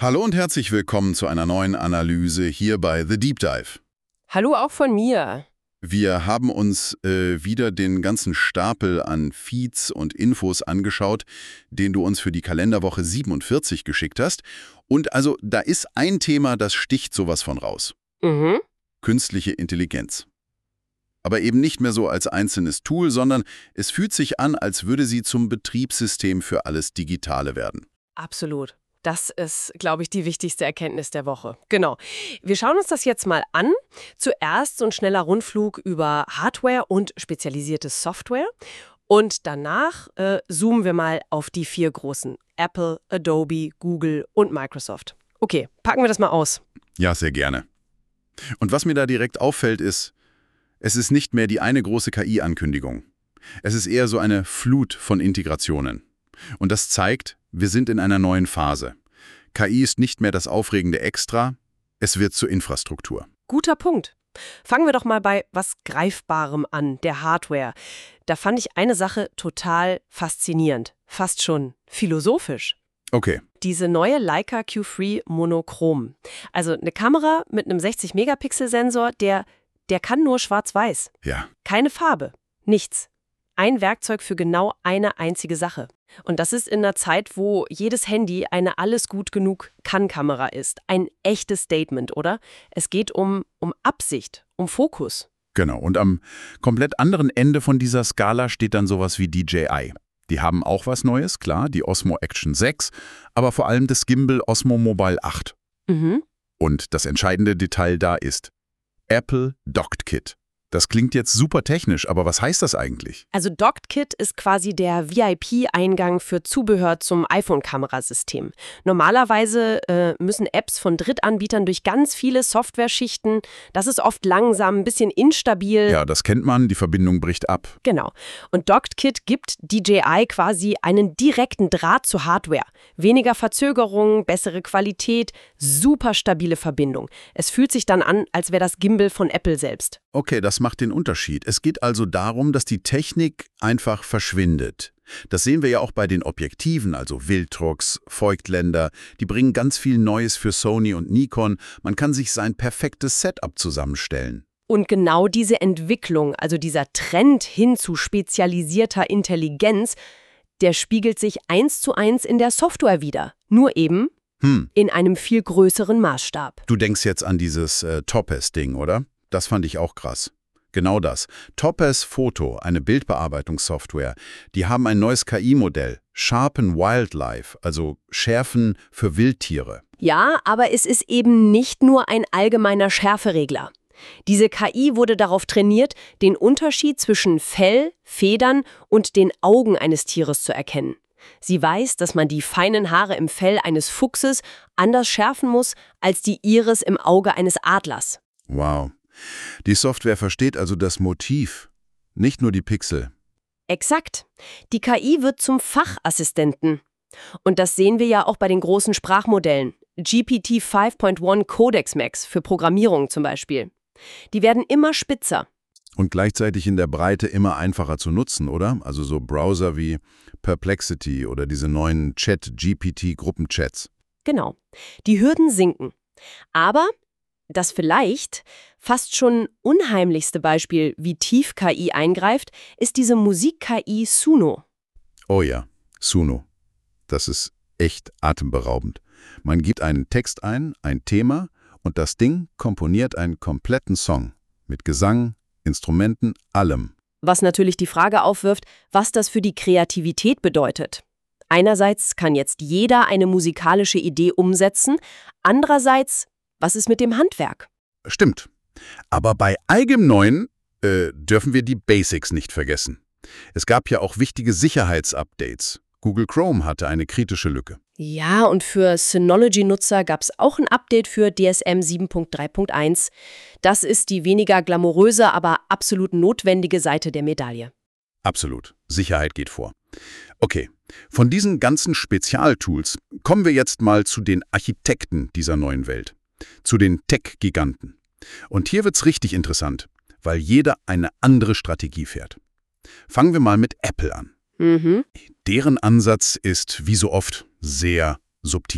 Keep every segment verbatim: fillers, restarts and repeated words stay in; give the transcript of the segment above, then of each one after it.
Hallo und herzlich willkommen zu einer neuen Analyse hier bei The Deep Dive. Hallo auch von mir. Wir haben uns äh, wieder den ganzen Stapel an Feeds und Infos angeschaut, den du uns für die Kalenderwoche siebenundvierzig geschickt hast. Und also da ist ein Thema, das sticht sowas von raus. Mhm. Künstliche Intelligenz. Aber eben nicht mehr so als einzelnes Tool, sondern es fühlt sich an, als würde sie zum Betriebssystem für alles Digitale werden. Absolut. Das ist, glaube ich, die wichtigste Erkenntnis der Woche. Genau. Wir schauen uns das jetzt mal an. Zuerst so ein schneller Rundflug über Hardware und spezialisierte Software. Und danach äh, zoomen wir mal auf die vier großen. Apple, Adobe, Google und Microsoft. Okay, packen wir das mal aus. Ja, sehr gerne. Und was mir da direkt auffällt, ist, es ist nicht mehr die eine große K I-Ankündigung. Es ist eher so eine Flut von Integrationen. Und das zeigt, wir sind in einer neuen Phase. K I ist nicht mehr das aufregende Extra, es wird zur Infrastruktur. Guter Punkt. Fangen wir doch mal bei was Greifbarem an, der Hardware. Da fand ich eine Sache total faszinierend, fast schon philosophisch. Okay. Diese neue Leica Q drei Monochrom. Also eine Kamera mit einem sechzig Megapixel Sensor, der, der kann nur schwarz-weiß. Ja. Keine Farbe, nichts. Ein Werkzeug für genau eine einzige Sache. Und das ist in einer Zeit, wo jedes Handy eine alles gut genug Kann-Kamera ist. Ein echtes Statement, oder? Es geht um, um Absicht, um Fokus. Genau. Und am komplett anderen Ende von dieser Skala steht dann sowas wie D J I. Die haben auch was Neues, klar, die Osmo Action sechs, aber vor allem das Gimbal Osmo Mobile acht. Mhm. Und das entscheidende Detail da ist Apple Docked Kit. Das klingt jetzt super technisch, aber was heißt das eigentlich? Also Docked Kit ist quasi der V I P-Eingang für Zubehör zum iPhone-Kamerasystem. Normalerweise äh, müssen Apps von Drittanbietern durch ganz viele Software-Schichten. Das ist oft langsam, ein bisschen instabil. Ja, das kennt man, die Verbindung bricht ab. Genau. Und Docked Kit gibt D J I quasi einen direkten Draht zur Hardware. Weniger Verzögerung, bessere Qualität, super stabile Verbindung. Es fühlt sich dann an, als wäre das Gimbal von Apple selbst. Okay, das macht den Unterschied. Es geht also darum, dass die Technik einfach verschwindet. Das sehen wir ja auch bei den Objektiven, also Wildtrox, Voigtländer. Die bringen ganz viel Neues für Sony und Nikon. Man kann sich sein perfektes Setup zusammenstellen. Und genau diese Entwicklung, also dieser Trend hin zu spezialisierter Intelligenz, der spiegelt sich eins zu eins in der Software wider. Nur eben Hm. in einem viel größeren Maßstab. Du denkst jetzt an dieses äh, Topaz-Ding, oder? Das fand ich auch krass. Genau das. Topaz Photo, eine Bildbearbeitungssoftware, die haben ein neues K I-Modell, Sharpen Wildlife, also Schärfen für Wildtiere. Ja, aber es ist eben nicht nur ein allgemeiner Schärferegler. Diese K I wurde darauf trainiert, den Unterschied zwischen Fell, Federn und den Augen eines Tieres zu erkennen. Sie weiß, dass man die feinen Haare im Fell eines Fuchses anders schärfen muss als die Iris im Auge eines Adlers. Wow. Die Software versteht also das Motiv, nicht nur die Pixel. Exakt. Die K I wird zum Fachassistenten. Und das sehen wir ja auch bei den großen Sprachmodellen. G P T fünf Punkt eins Codex Max für Programmierung zum Beispiel. Die werden immer spitzer. Und gleichzeitig in der Breite immer einfacher zu nutzen, oder? Also so Browser wie Perplexity oder diese neuen Chat-G P T-Gruppenchats. Genau. Die Hürden sinken. Aber das vielleicht fast schon unheimlichste Beispiel, wie tief K I eingreift, ist diese Musik-K I Suno. Oh ja, Suno. Das ist echt atemberaubend. Man gibt einen Text ein, ein Thema, und das Ding komponiert einen kompletten Song. Mit Gesang, Instrumenten, allem. Was natürlich die Frage aufwirft, was das für die Kreativität bedeutet. Einerseits kann jetzt jeder eine musikalische Idee umsetzen, andererseits, was ist mit dem Handwerk? Stimmt. Aber bei all dem Neuen äh, dürfen wir die Basics nicht vergessen. Es gab ja auch wichtige Sicherheitsupdates. Google Chrome hatte eine kritische Lücke. Ja, und für Synology-Nutzer gab es auch ein Update für D S M sieben Punkt drei Punkt eins. Das ist die weniger glamouröse, aber absolut notwendige Seite der Medaille. Absolut. Sicherheit geht vor. Okay, von diesen ganzen Spezialtools kommen wir jetzt mal zu den Architekten dieser neuen Welt. Zu den Tech-Giganten. Und hier wird's richtig interessant, weil jeder eine andere Strategie fährt. Fangen wir mal mit Apple an. Mhm. Deren Ansatz ist, wie so oft, sehr subtil.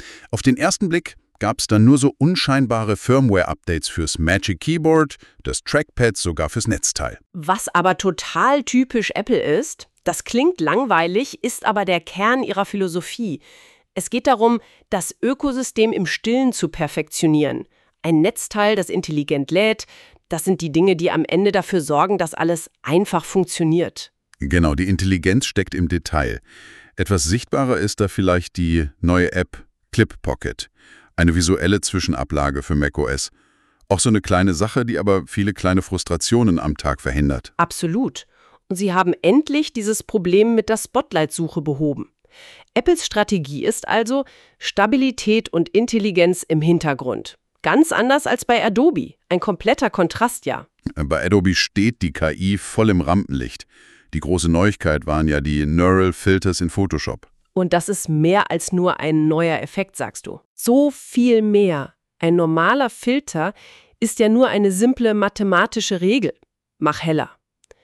Auf den ersten Blick gab es dann nur so unscheinbare Firmware-Updates fürs Magic Keyboard, das Trackpad, sogar fürs Netzteil. Was aber total typisch Apple ist, das klingt langweilig, ist aber der Kern ihrer Philosophie. Es geht darum, das Ökosystem im Stillen zu perfektionieren. Ein Netzteil, das intelligent lädt, das sind die Dinge, die am Ende dafür sorgen, dass alles einfach funktioniert. Genau, die Intelligenz steckt im Detail. Etwas sichtbarer ist da vielleicht die neue App Clip Pocket. Eine visuelle Zwischenablage für macOS. Auch so eine kleine Sache, die aber viele kleine Frustrationen am Tag verhindert. Absolut. Und sie haben endlich dieses Problem mit der Spotlight-Suche behoben. Apples Strategie ist also Stabilität und Intelligenz im Hintergrund. Ganz anders als bei Adobe. Ein kompletter Kontrast, ja. Bei Adobe steht die K I voll im Rampenlicht. Die große Neuigkeit waren ja die Neural Filters in Photoshop. Und das ist mehr als nur ein neuer Effekt, sagst du. So viel mehr. Ein normaler Filter ist ja nur eine simple mathematische Regel. Mach heller.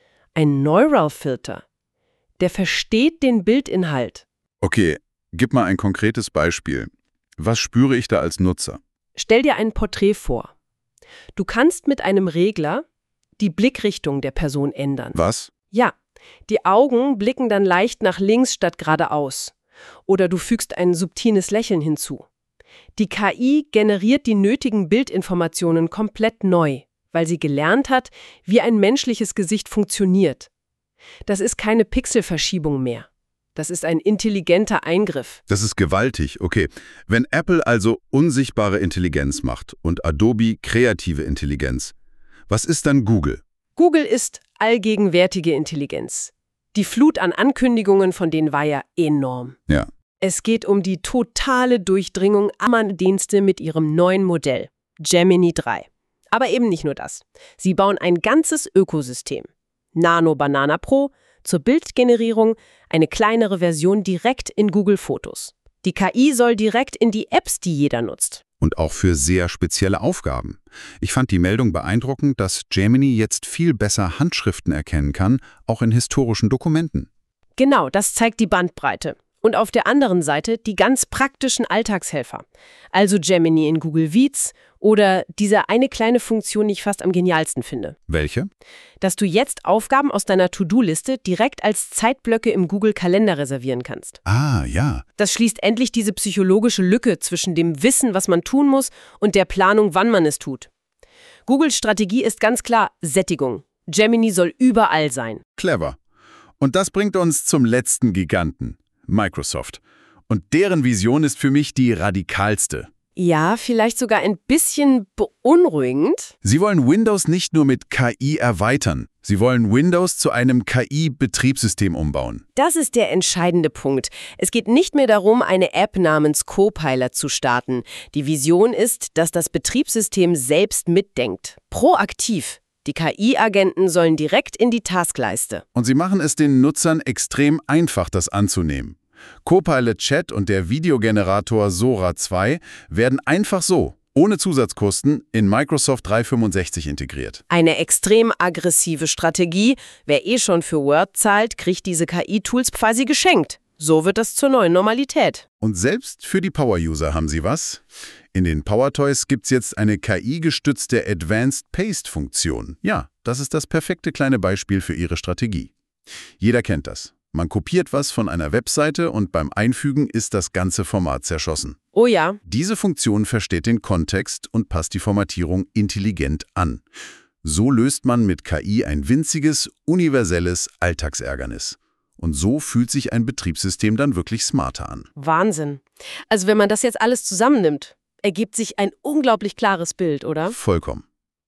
Ein Neural Filter, der versteht den Bildinhalt. Okay, gib mal ein konkretes Beispiel. Was spüre ich da als Nutzer? Stell dir ein Porträt vor. Du kannst mit einem Regler die Blickrichtung der Person ändern. Was? Ja, die Augen blicken dann leicht nach links statt geradeaus. Oder du fügst ein subtiles Lächeln hinzu. Die K I generiert die nötigen Bildinformationen komplett neu, weil sie gelernt hat, wie ein menschliches Gesicht funktioniert. Das ist keine Pixelverschiebung mehr. Das ist ein intelligenter Eingriff. Das ist gewaltig, okay. Wenn Apple also unsichtbare Intelligenz macht und Adobe kreative Intelligenz, was ist dann Google? Google ist allgegenwärtige Intelligenz. Die Flut an Ankündigungen von denen war ja enorm. Ja. Es geht um die totale Durchdringung aller Dienste mit ihrem neuen Modell, Gemini drei. Aber eben nicht nur das. Sie bauen ein ganzes Ökosystem. Nano Banana Pro zur Bildgenerierung, eine kleinere Version direkt in Google Fotos. Die K I soll direkt in die Apps, die jeder nutzt. Und auch für sehr spezielle Aufgaben. Ich fand die Meldung beeindruckend, dass Gemini jetzt viel besser Handschriften erkennen kann, auch in historischen Dokumenten. Genau, das zeigt die Bandbreite. Und auf der anderen Seite die ganz praktischen Alltagshelfer. Also Gemini in Google Sheets oder diese eine kleine Funktion, die ich fast am genialsten finde. Welche? Dass du jetzt Aufgaben aus deiner To-Do-Liste direkt als Zeitblöcke im Google-Kalender reservieren kannst. Ah, ja. Das schließt endlich diese psychologische Lücke zwischen dem Wissen, was man tun muss, und der Planung, wann man es tut. Googles Strategie ist ganz klar Sättigung. Gemini soll überall sein. Clever. Und das bringt uns zum letzten Giganten, Microsoft. Und deren Vision ist für mich die radikalste. Ja, vielleicht sogar ein bisschen beunruhigend. Sie wollen Windows nicht nur mit K I erweitern. Sie wollen Windows zu einem K I-Betriebssystem umbauen. Das ist der entscheidende Punkt. Es geht nicht mehr darum, eine App namens Copilot zu starten. Die Vision ist, dass das Betriebssystem selbst mitdenkt. Proaktiv. Die K I-Agenten sollen direkt in die Taskleiste. Und sie machen es den Nutzern extrem einfach, das anzunehmen. Copilot Chat und der Videogenerator Sora zwei werden einfach so, ohne Zusatzkosten, in Microsoft dreihundertfünfundsechzig integriert. Eine extrem aggressive Strategie. Wer eh schon für Word zahlt, kriegt diese K I-Tools quasi geschenkt. So wird das zur neuen Normalität. Und selbst für die Power-User haben sie was. In den PowerToys gibt's jetzt eine K I-gestützte Advanced Paste-Funktion. Ja, das ist das perfekte kleine Beispiel für ihre Strategie. Jeder kennt das. Man kopiert was von einer Webseite und beim Einfügen ist das ganze Format zerschossen. Oh ja. Diese Funktion versteht den Kontext und passt die Formatierung intelligent an. So löst man mit K I ein winziges, universelles Alltagsärgernis. Und so fühlt sich ein Betriebssystem dann wirklich smarter an. Wahnsinn. Also wenn man das jetzt alles zusammennimmt, ergibt sich ein unglaublich klares Bild, oder? Vollkommen.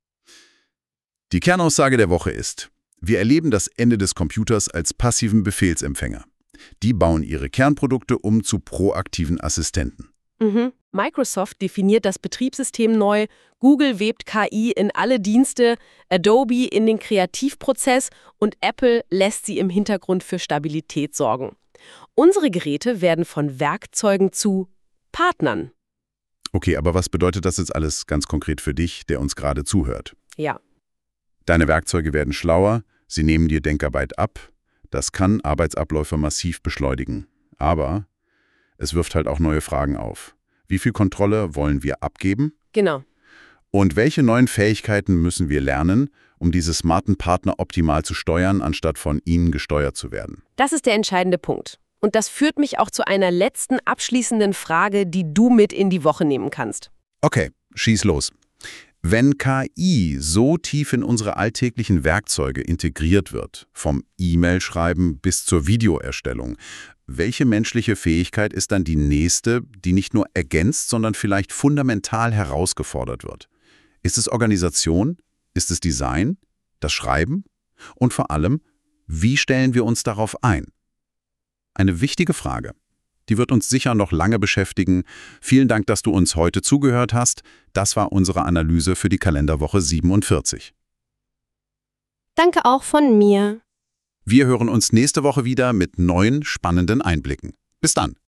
Die Kernaussage der Woche ist: Wir erleben das Ende des Computers als passiven Befehlsempfänger. Die bauen ihre Kernprodukte um zu proaktiven Assistenten. Mhm. Microsoft definiert das Betriebssystem neu, Google webt K I in alle Dienste, Adobe in den Kreativprozess und Apple lässt sie im Hintergrund für Stabilität sorgen. Unsere Geräte werden von Werkzeugen zu Partnern. Okay, aber was bedeutet das jetzt alles ganz konkret für dich, der uns gerade zuhört? Ja. Deine Werkzeuge werden schlauer, sie nehmen dir Denkarbeit ab. Das kann Arbeitsabläufe massiv beschleunigen. Aber es wirft halt auch neue Fragen auf. Wie viel Kontrolle wollen wir abgeben? Genau. Und welche neuen Fähigkeiten müssen wir lernen, um diese smarten Partner optimal zu steuern, anstatt von ihnen gesteuert zu werden? Das ist der entscheidende Punkt. Und das führt mich auch zu einer letzten abschließenden Frage, die du mit in die Woche nehmen kannst. Okay, schieß los. Wenn K I so tief in unsere alltäglichen Werkzeuge integriert wird, vom E-Mail-Schreiben bis zur Videoerstellung, welche menschliche Fähigkeit ist dann die nächste, die nicht nur ergänzt, sondern vielleicht fundamental herausgefordert wird? Ist es Organisation? Ist es Design? Das Schreiben? Und vor allem, wie stellen wir uns darauf ein? Eine wichtige Frage. Die wird uns sicher noch lange beschäftigen. Vielen Dank, dass du uns heute zugehört hast. Das war unsere Analyse für die Kalenderwoche siebenundvierzig. Danke auch von mir. Wir hören uns nächste Woche wieder mit neuen spannenden Einblicken. Bis dann.